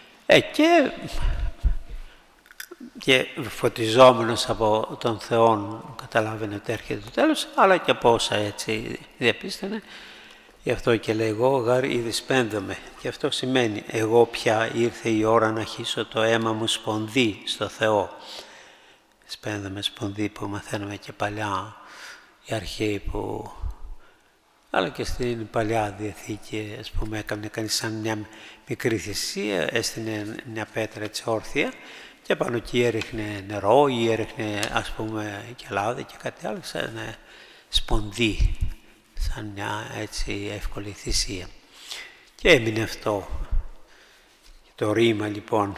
και φωτιζόμενος από τον Θεό καταλάβαινε ότι έρχεται το τέλος, αλλά και από όσα έτσι διαπίστωνε. Γι' αυτό και λέει εγώ γάρ ήδη σπένδομαι. Και αυτό σημαίνει εγώ πια ήρθε η ώρα να χύσω το αίμα μου σπονδί στο Θεό. Σπένδομαι σπονδί που μαθαίνουμε και παλιά οι αρχαίοι που... Αλλά και στην Παλιά Διαθήκη, ας πούμε, έκανε κανείς σαν μια μικρή θυσία, έστεινε μια πέτρα έτσι όρθια και πάνω εκεί έριχνε νερό ή έριχνε, ας πούμε, και λάδι και κάτι άλλο, σαν σπονδί, σαν μια έτσι εύκολη θυσία. Και έμεινε αυτό. Το ρήμα λοιπόν,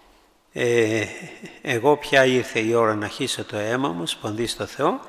εγώ πια ήρθε η ώρα να χύσω το αίμα μου, σπονδί στο Θεό,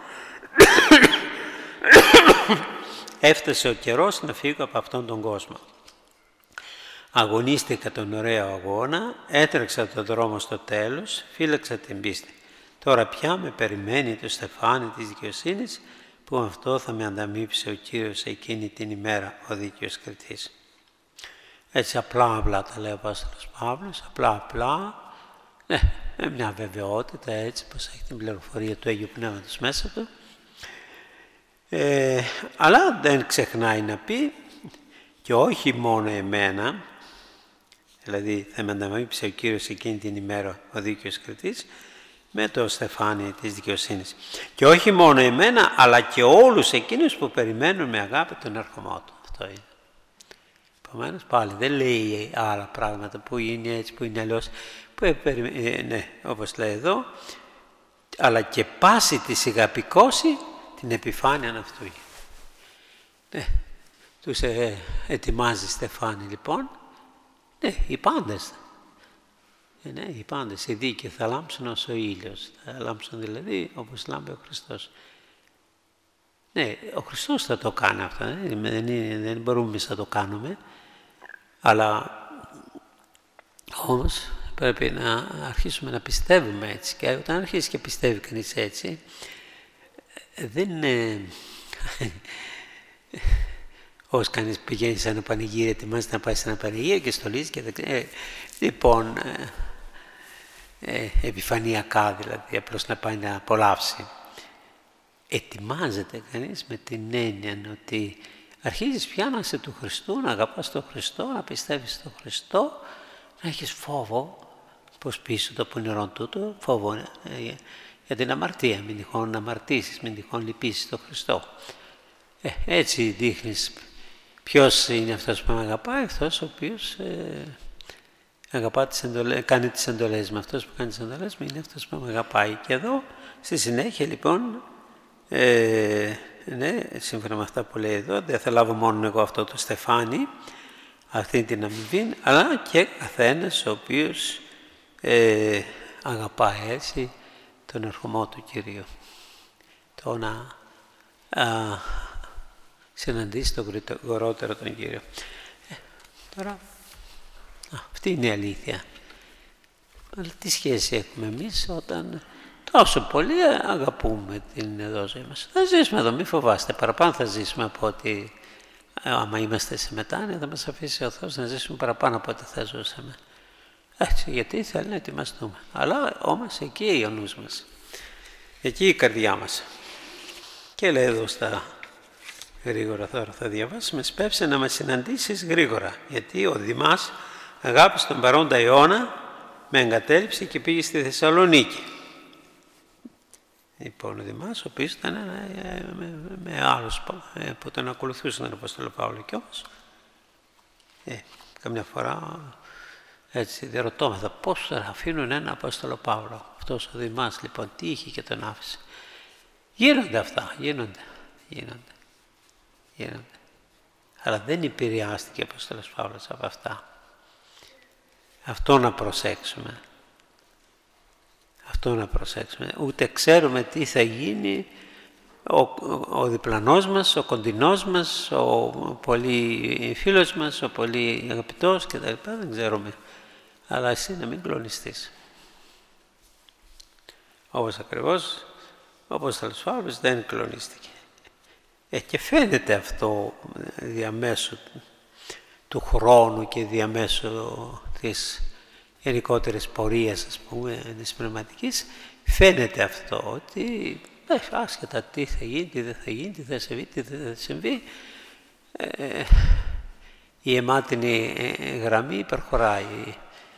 έφτασε ο καιρός να φύγω από αυτόν τον κόσμο. Αγωνίστηκα τον ωραίο αγώνα, έτρεξα τον δρόμο στο τέλος, φύλαξα την πίστη. Τώρα πια με περιμένει το στεφάνι της δικαιοσύνης, που με αυτό θα με ανταμείψει ο Κύριος εκείνη την ημέρα, ο δίκαιος κριτής. Έτσι απλά τα λέει ο Απόστολος Παύλος, απλά, με μια βεβαιότητα έτσι, πως έχει την πληροφορία του Αγίου Πνεύματος μέσα του. Αλλά δεν ξεχνάει να πει και όχι μόνο εμένα, δηλαδή θα με ανταμείψει ο Κύριος εκείνη την ημέρα ο δίκαιος κριτής, με το στεφάνι της δικαιοσύνης. Και όχι μόνο εμένα, αλλά και όλους εκείνους που περιμένουν με αγάπη τον έρχομό του. Αυτό είναι. Επομένως πάλι δεν λέει άλλα πράγματα που είναι έτσι, που είναι αλλιώς, ναι, όπως λέει εδώ, αλλά και πάση της ηγαπηκώσει την επιφάνεια αυτού. Ναι, τους ετοιμάζει στεφάνι λοιπόν, ναι, οι πάντες. Ναι, οι πάντες, οι δίκαιοι θα λάμψουν ως ο ήλιος, θα λάμψουν δηλαδή όπως λάμπει ο Χριστός. Ναι, ο Χριστός θα το κάνει αυτό, δεν μπορούμε εμείς να το κάνουμε, αλλά όμως πρέπει να αρχίσουμε να πιστεύουμε έτσι. Και όταν αρχίσει και πιστεύει κανείς έτσι, δεν είναι... Ως κανείς πηγαίνει σε ένα πανηγύρι, ετοιμάζεται να πάει σε ένα πανηγύρι και στολίζει και λοιπόν, επιφανειακά δηλαδή, απλώς να πάει να απολαύσει. Ετοιμάζεται κανείς με την έννοια ότι αρχίζεις πια να είσαι του Χριστού, να αγαπάς τον Χριστό, να πιστεύεις στον Χριστό, να έχεις φόβο, πως πίσω το πονηρό τούτο, φόβο για την αμαρτία, μην τυχόν να αμαρτήσεις, μην τυχόν λυπήσεις τον Χριστό. Έτσι δείχνεις ποιος είναι αυτός που με αγαπάει, αυτός ο οποίος κάνει τις εντολές με. Αυτός που κάνει τις εντολές μου είναι αυτός που με αγαπάει. Και εδώ, στη συνέχεια λοιπόν, ναι, σύμφωνα με αυτά που λέει εδώ, δεν θα λάβω μόνο εγώ αυτό το στεφάνι, αυτή την αμοιβή, αλλά και καθένας ο οποίος αγαπάει έτσι τον ερχομό του Κυρίου. Το να συναντήσει τον γρηγορότερο τον Κύριο. Τώρα, αυτή είναι η αλήθεια. Αλλά τι σχέση έχουμε εμείς όταν τόσο πολύ αγαπούμε την εδώ ζωή μας. Θα ζήσουμε εδώ, μην φοβάστε. Παραπάνω θα ζήσουμε από ότι άμα είμαστε σε μετάνοια θα μας αφήσει ο Θεός να ζήσουμε παραπάνω από ό,τι θα ζούσαμε. Έτσι, γιατί θέλει να ετοιμαστούμε. Αλλά όμως εκεί ο νους μας. Εκεί η καρδιά μας. Και λέει εδώ στα γρήγορα τώρα θα διαβάσουμε, σπεύσε να μας συναντήσεις γρήγορα, γιατί ο Δημάς αγάπησε τον παρόντα αιώνα, με εγκατέλειψε και πήγε στη Θεσσαλονίκη. Λοιπόν, ο Δημάς, ο οποίος ήταν με άλλους που τον ακολουθούσαν τον Απόστολο Παύλο κι όμως, καμιά φορά έτσι διαρωτώμεθα πώς θα αφήνουν έναν Απόστολο Παύλο. Αυτός ο Δημάς λοιπόν τι είχε και τον άφησε. Γίνονται αυτά, γίνονται. Αλλά δεν επηρεάστηκε ο Απόστολος Παύλος από αυτά. Αυτό να προσέξουμε. Ούτε ξέρουμε τι θα γίνει ο διπλανός μας, ο κοντινός μας, ο πολύ φίλος μας, ο πολύ αγαπητός κτλ. Δεν ξέρουμε. Αλλά εσύ να μην κλονιστείς. Όπως ακριβώς ο Απόστολος Παύλος δεν κλονίστηκε. Και φαίνεται αυτό διαμέσου του χρόνου και διαμέσου της γενικότερης πορείας, ας πούμε, της πνευματικής, φαίνεται αυτό ότι άσχετα τι θα γίνει, τι δεν θα γίνει, τι θα συμβεί, τι δεν θα συμβεί, η αιμάτινη γραμμή υπερχωράει.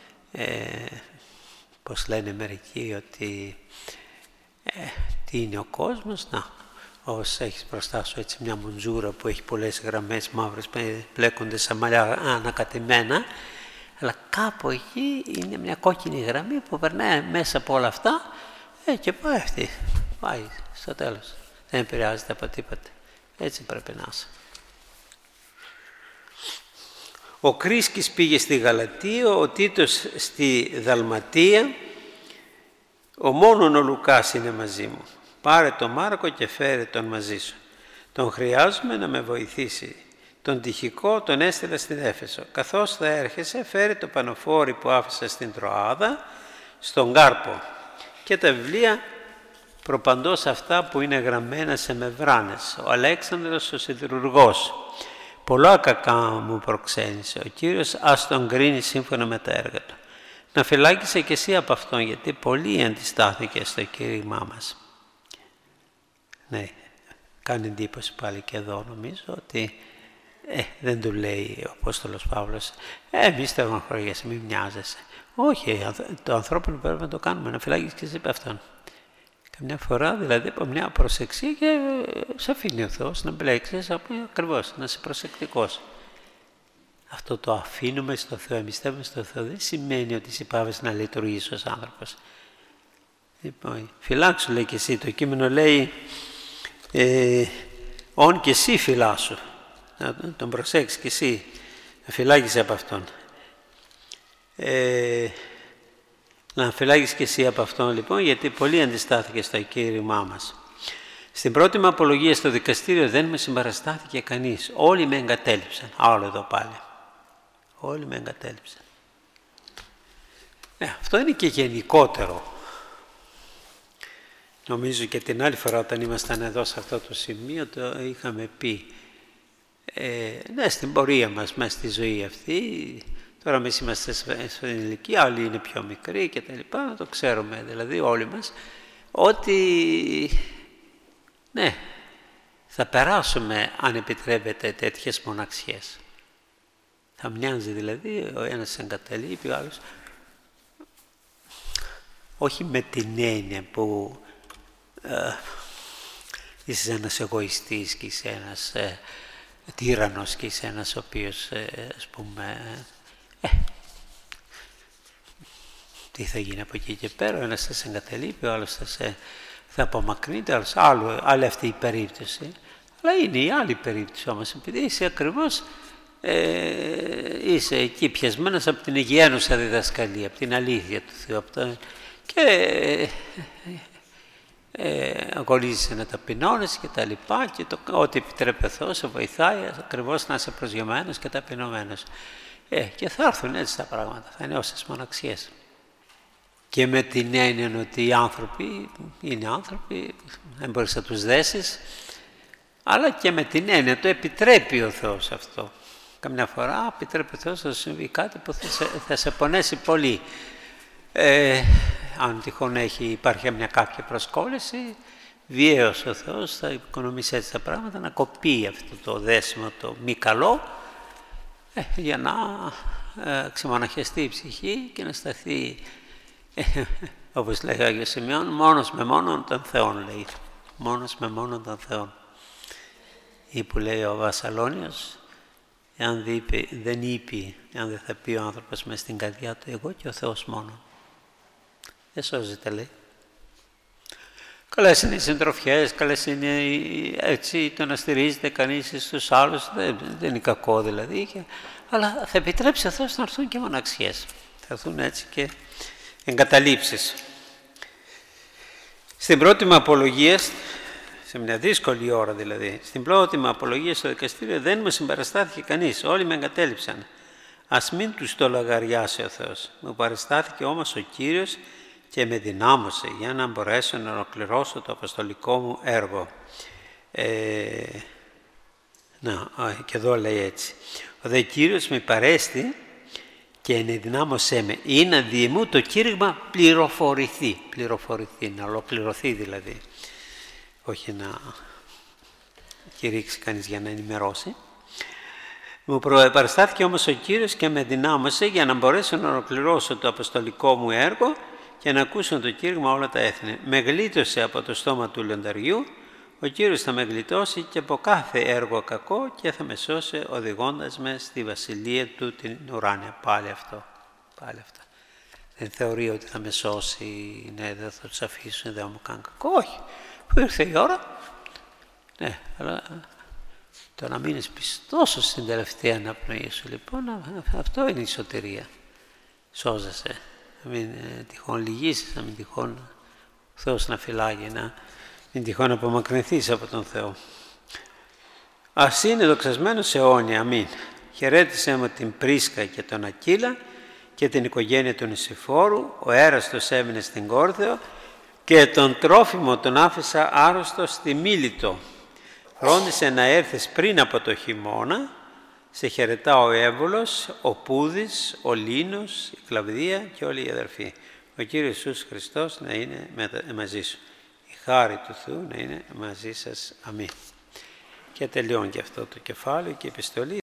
Πώς λένε μερικοί ότι τι είναι ο κόσμος, όπως έχεις μπροστά σου έτσι μια μουντζούρα που έχει πολλές γραμμές μαύρες που μπλέκονται σαν μαλλιά ανακατεμένα, αλλά κάπου εκεί είναι μια κόκκινη γραμμή που περνάει μέσα από όλα αυτά και πάει αυτή, πάει στο τέλος. Δεν επηρεάζεται από τίποτε. Έτσι πρέπει να είσαι. Ο Κρίσκης πήγε στη Γαλατία, ο Τίτος στη Δαλματία, ο μόνον ο Λουκάς είναι μαζί μου. Πάρε τον Μάρκο και φέρε τον μαζί σου. Τον χρειάζομαι να με βοηθήσει. Τον Τυχικό τον έστειλα στην Έφεσο. Καθώς θα έρχεσαι, φέρε το πανοφόρι που άφησα στην Τροάδα, στον Κάρπο και τα βιβλία προπαντός αυτά που είναι γραμμένα σε μεμβράνες. Ο Αλέξανδρος ο Σιδηρουργός. Πολλά κακά μου προξένησε. Ο Κύριος ας τον κρίνει σύμφωνα με τα έργα του. Να φυλάκισε και εσύ από αυτόν, γιατί πολύ αντιστάθηκε στο κήρυγμά μας. Ναι, κάνει εντύπωση πάλι και εδώ νομίζω ότι δεν του λέει ο Απόστολος Παύλος μη στενοχωριέσαι, μη μοιάζεσαι. Όχι, το ανθρώπινο πρέπει να το κάνουμε, να φυλάγεις και εσύ από αυτόν. Καμιά φορά δηλαδή από μια προσεξή και σε αφήνει ο Θεός να μπλέξεις ακριβώς, να είσαι προσεκτικός. Αυτό το αφήνουμε στο Θεό, εμπιστεύουμε στο Θεό, δεν σημαίνει ότι εσύ πάβεις να λειτουργείς ως άνθρωπος. Λοιπόν, φυλάξου λέει και εσύ, το κείμενο λέει «ον και εσύ φυλάσου». Να τον προσέξεις και εσύ, να φυλάγεις από αυτόν. Να φυλάγεις και εσύ από αυτόν λοιπόν, γιατί πολύ αντιστάθηκε στο κήρυγμά μας. Στην πρώτη μου απολογία στο δικαστήριο δεν με συμπαραστάθηκε κανείς. Όλοι με εγκατέλειψαν. Άλλο εδώ πάλι. Όλοι με εγκατέλειψαν. Ναι, αυτό είναι και γενικότερο. Νομίζω και την άλλη φορά όταν ήμασταν εδώ σε αυτό το σημείο το είχαμε πει. Ναι, στην πορεία μας, μέσα στη ζωή αυτή, τώρα εμείς είμαστε στην ηλικία, άλλοι είναι πιο μικροί και τα λοιπά, το ξέρουμε δηλαδή όλοι μας, ότι ναι, θα περάσουμε, αν επιτρέπετε, τέτοιες μοναξιές. Θα μοιάζει δηλαδή, ο ένας εγκαταλείπει, ο άλλος, όχι με την έννοια που είσαι ένας εγωιστής και είσαι ένας τύραννος και είσαι ένας ο οποίος, ας πούμε, τι θα γίνει από εκεί και πέρα, ο ένας θα σε εγκαταλείπει, ο άλλος θα απομακρύνεται, άλλη αυτή η περίπτωση. Αλλά είναι η άλλη περίπτωση όμως, επειδή είσαι ακριβώς, είσαι εκεί πιασμένος από την υγιένουσα διδασκαλία, από την αλήθεια του Θεού, και αγωνίζεσαι να ταπεινώνεσαι και τα λοιπά και ό,τι επιτρέπει ο Θεός σε βοηθάει ακριβώς να είσαι προσγειωμένος και ταπεινωμένος. Και θα έρθουν έτσι τα πράγματα, θα είναι όσες μοναξιές. Και με την έννοια ότι οι άνθρωποι είναι άνθρωποι, δεν μπορείς να τους δέσεις, αλλά και με την έννοια το επιτρέπει ο Θεός αυτό. Καμιά φορά επιτρέπει ο Θεός να συμβεί κάτι που θα σε πονέσει πολύ. Αν τυχόν υπάρχει μια κάποια προσκόλληση, βίαιος ο Θεός θα οικονομήσει έτσι τα πράγματα, να κοπεί αυτό το δέσιμο, το μη καλό, για να ξεμοναχιαστεί η ψυχή και να σταθεί, όπως λέει ο Άγιος Σημειών, μόνος με μόνον των Θεών, λέει. Μόνος με μόνον των Θεών. Ή που λέει ο Βασσαλώνιος, αν δεν θα πει ο άνθρωπος μες στην καρδιά του, εγώ και ο Θεός μόνο. Δεν σώζεται, λέει. Καλές είναι οι συντροφιές, καλές είναι έτσι, το να στηρίζεται κανείς στους άλλους, δεν είναι κακό δηλαδή, αλλά θα επιτρέψει ο Θεός να έρθουν και μοναξιές. Θα έρθουν έτσι και εγκαταλείψεις. Στην πρώτη μου απολογία, σε μια δύσκολη ώρα δηλαδή, στην πρώτη μου απολογία στο δικαστήριο δεν μου συμπαραστάθηκε κανείς, όλοι με εγκατέλειψαν. Ας μην τους το λογαριάσει ο Θεός. Μου παραστάθηκε όμως ο Κύριος και με δυνάμωσε για να μπορέσω να ολοκληρώσω το αποστολικό μου έργο. Και εδώ λέει έτσι. Ο δε Κύριος με παρέστη και ενδυνάμωσέ με, ή να διεμού το κήρυγμα πληροφορηθεί, να ολοκληρωθεί δηλαδή, όχι να κηρύξει κανείς για να ενημερώσει. Μου παραστάθηκε όμως ο Κύριος και με δυνάμωσε για να μπορέσω να ολοκληρώσω το αποστολικό μου έργο και να ακούσουν το κήρυγμα όλα τα έθνη. Με γλίτωσε από το στόμα του λιονταριού, ο Κύριος θα με γλιτώσει και από κάθε έργο κακό και θα με σώσει οδηγώντας με στη βασιλεία του την ουράνια. Πάλι αυτό. Δεν θεωρεί ότι θα με σώσει, ναι, δεν θα τους αφήσουν, δεν θα μου κάνουν κακό. Όχι. Που ήρθε η ώρα, ναι, αλλά το να μείνεις πιστός στην τελευταία αναπνοή σου, λοιπόν, αυτό είναι η σωτηρία. Σώζεσαι. Να μην τυχόν λυγίσεις, να μην τυχόν ο Θεός να φυλάγει, να μην τυχόν απομακρυνθείς από τον Θεό. Ας είναι δοξασμένος αιώνια, αμήν. Χαιρέτησε μου την Πρίσκα και τον Ακύλα και την οικογένεια του Νησιφόρου, ο Έραστος έμεινε στην Κόρδεο και τον Τρόφιμο τον άφησα άρρωστο στη Μίλητο. Φρόντισε να έρθεις πριν από το χειμώνα, σε χαιρετά ο Έμβολος, ο Πούδης, ο Λίνος, η Κλαβδία και όλοι οι αδερφοί. Ο Κύριος Ιησούς Χριστός να είναι μαζί σου. Η χάρη του Θεού να είναι μαζί σας. Αμήν. Και τελειώνει και αυτό το κεφάλαιο και η επιστολή.